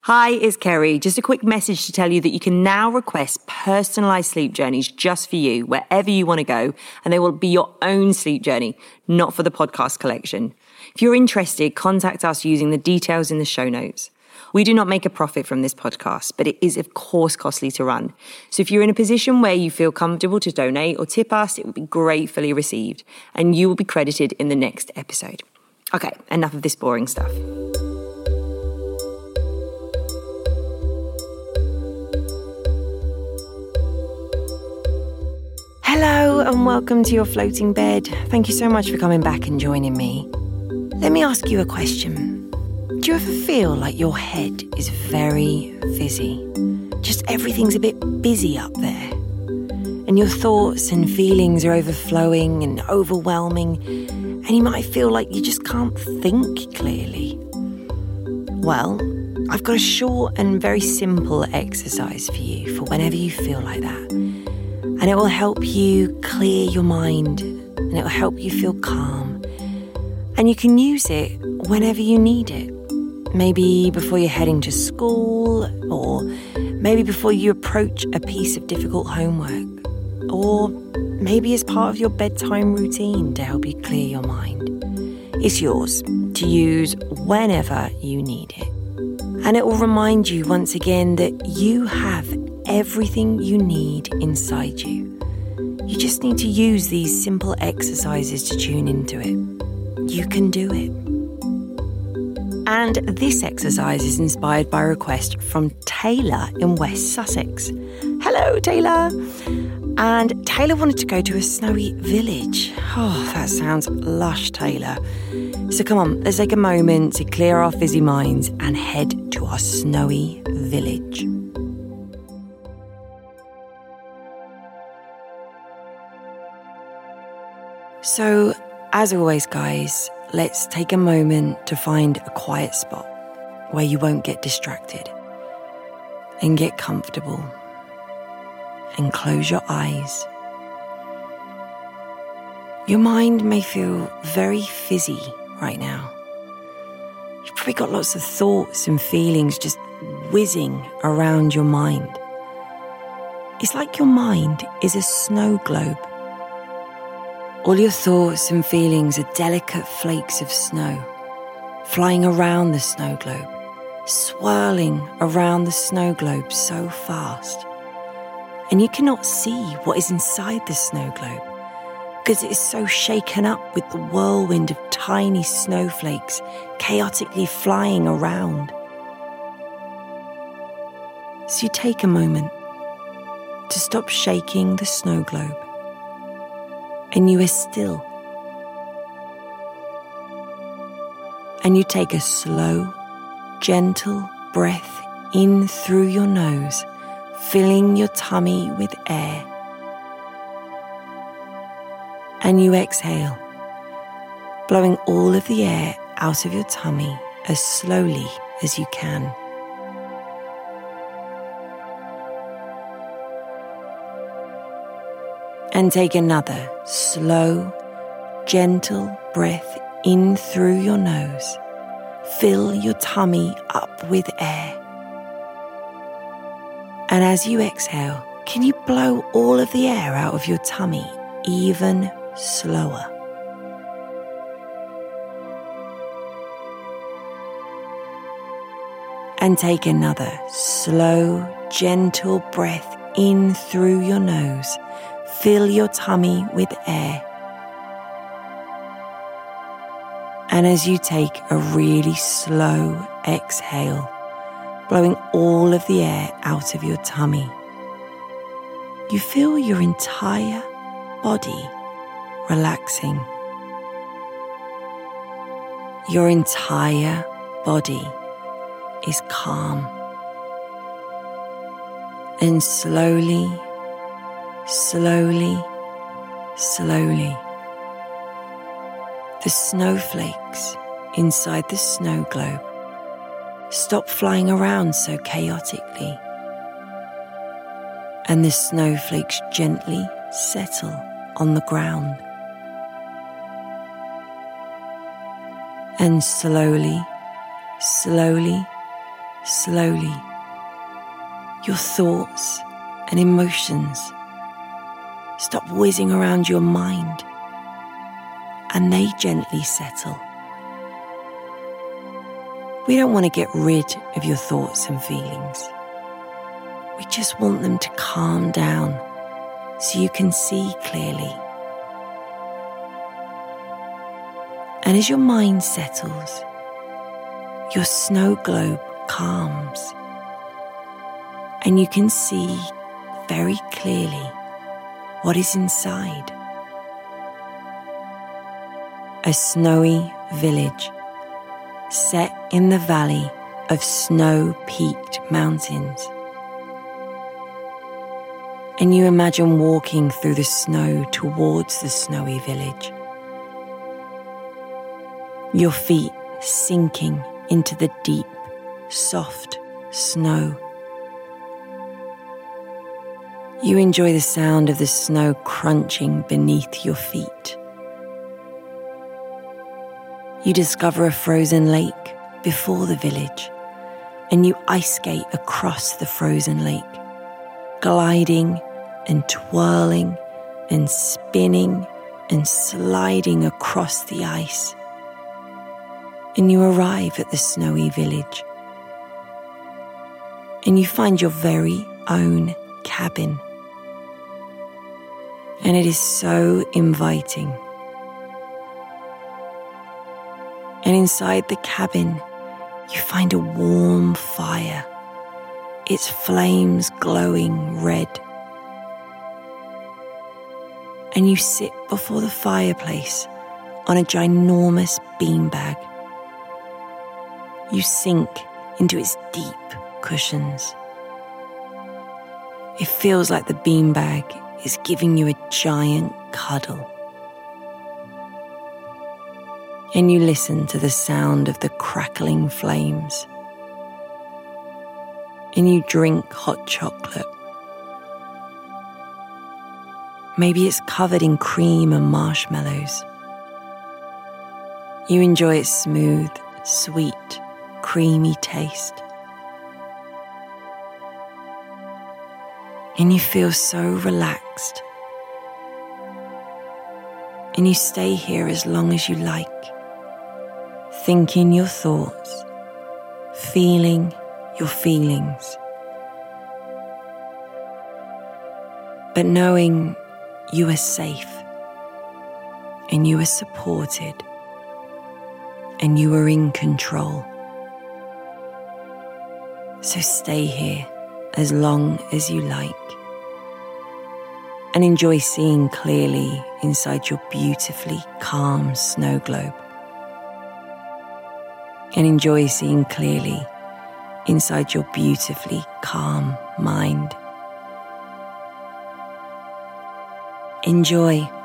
Hi, it's Kerry. Just a quick message to tell you that you can now request personalised sleep journeys just for you, wherever you want to go, and they will be your own sleep journey, not for the podcast collection. If you're interested, contact us using the details in the show notes. We do not make a profit from this podcast, but it is of course costly to run. So if you're in a position where you feel comfortable to donate or tip us, it will be gratefully received, and you will be credited in the next episode. Okay, enough of this boring stuff. Hello and welcome to Your Floating Bed. Thank you so much for coming back and joining me. Let me ask you a question. Do you ever feel like your head is very fizzy? Just everything's a bit busy up there. And your thoughts and feelings are overflowing and overwhelming, and you might feel like you just can't think clearly. Well, I've got a short and very simple exercise for you for whenever you feel like that. And it will help you clear your mind, and it will help you feel calm. And you can use it whenever you need it. Maybe before you're heading to school, or maybe before you approach a piece of difficult homework, or maybe as part of your bedtime routine to help you clear your mind. It's yours to use whenever you need it. And it will remind you once again that you have everything you need inside you. You just need to use these simple exercises to tune into it. You can do it. And this exercise is inspired by a request from Taylor in West Sussex. Hello, Taylor. And Taylor wanted to go to a snowy village. Oh, that sounds lush, Taylor. So come on, let's take a moment to clear our fizzy minds and head to our snowy village. So, as always, guys, let's take a moment to find a quiet spot where you won't get distracted, and get comfortable and close your eyes. Your mind may feel very fizzy right now. You've probably got lots of thoughts and feelings just whizzing around your mind. It's like your mind is a snow globe. All your thoughts and feelings are delicate flakes of snow, flying around the snow globe, swirling around the snow globe so fast. And you cannot see what is inside the snow globe because it is so shaken up with the whirlwind of tiny snowflakes chaotically flying around. So you take a moment to stop shaking the snow globe. And you are still. And you take a slow, gentle breath in through your nose, filling your tummy with air. And you exhale, blowing all of the air out of your tummy as slowly as you can. And take another slow, gentle breath in through your nose. Fill your tummy up with air. And as you exhale, can you blow all of the air out of your tummy even slower? And take another slow, gentle breath in through your nose. Fill your tummy with air. And as you take a really slow exhale, blowing all of the air out of your tummy, you feel your entire body relaxing. Your entire body is calm. And slowly, slowly, slowly, the snowflakes inside the snow globe stop flying around so chaotically, and the snowflakes gently settle on the ground. And slowly, slowly, slowly, your thoughts and emotions stop whizzing around your mind, and they gently settle. We don't want to get rid of your thoughts and feelings. We just want them to calm down so you can see clearly. And as your mind settles, your snow globe calms, and you can see very clearly what is inside. A snowy village set in the valley of snow-peaked mountains. And you imagine walking through the snow towards the snowy village. Your feet sinking into the deep, soft snow. You enjoy the sound of the snow crunching beneath your feet. You discover a frozen lake before the village, and you ice skate across the frozen lake, gliding and twirling and spinning and sliding across the ice. And you arrive at the snowy village, and you find your very own cabin. And it is so inviting. And inside the cabin, you find a warm fire, its flames glowing red. And you sit before the fireplace on a ginormous beanbag. You sink into its deep cushions. It feels like the beanbag is giving you a giant cuddle. And you listen to the sound of the crackling flames. And you drink hot chocolate. Maybe it's covered in cream and marshmallows. You enjoy its smooth, sweet, creamy taste. And you feel so relaxed. And you stay here as long as you like, thinking your thoughts, feeling your feelings, but knowing you are safe, and you are supported, and you are in control. So stay here as long as you like, and enjoy seeing clearly inside your beautifully calm snow globe. And enjoy seeing clearly inside your beautifully calm mind. Enjoy.